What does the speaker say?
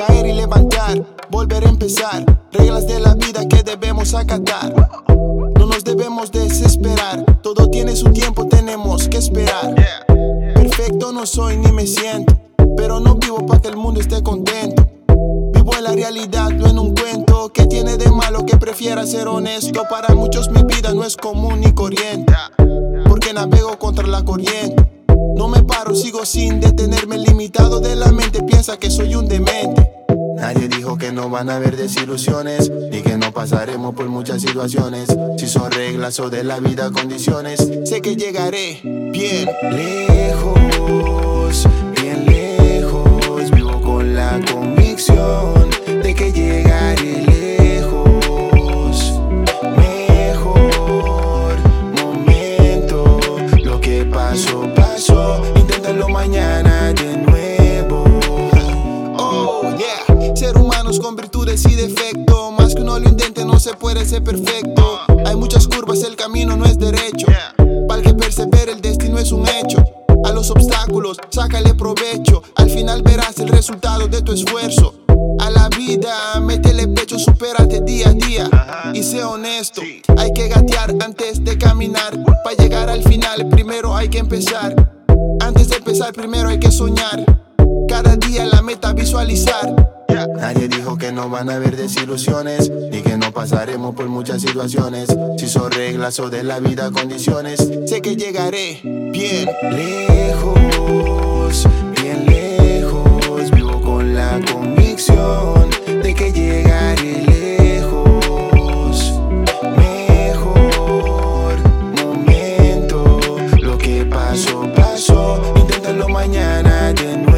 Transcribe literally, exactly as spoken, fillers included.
caer y levantar, volver a empezar, reglas de la vida que debemos acatar. No nos debemos desesperar, todo tiene su tiempo, tenemos que esperar. Perfecto no soy ni me siento, pero no vivo para que el mundo esté contento. Vivo en la realidad, no en un cuento. ¿Qué tiene de malo que prefiera ser honesto? Para muchos mi vida no es común ni corriente, porque navego contra la corriente. No me paro, sigo sin detenerme, limitado de la mente, piensa que soy un demente. Nadie dijo que no van a haber desilusiones, ni que no pasaremos por muchas situaciones. Si son reglas o de la vida condiciones, sé que llegaré bien lejos, bien lejos. Vivo con la convicción de que llegaré lejos. Mejor momento, lo que pasó, pasó. Inténtalo mañana de nuevo. Oh yeah, ser humanos con virtudes y defectos. Más que uno lo intente no se puede ser perfecto. Hay muchas curvas, el camino no es derecho. Para el que persevere el destino es un hecho. A los obstáculos, sácale provecho. Al final verás el resultado de tu esfuerzo. A la vida, métele pecho, supérate día a día. Y sé honesto, hay que gatear antes de caminar. Para llegar al final, primero hay que empezar. Antes de empezar, primero hay que soñar. Cada día la meta visualizar. Nadie dijo que no van a haber desilusiones, ni que no pasaremos por muchas situaciones. Si son reglas o de la vida condiciones, sé que llegaré bien lejos, bien lejos. Vivo con la convicción de que llegaré lejos. Mejor momento, lo que pasó, pasó. Inténtalo mañana de nuevo.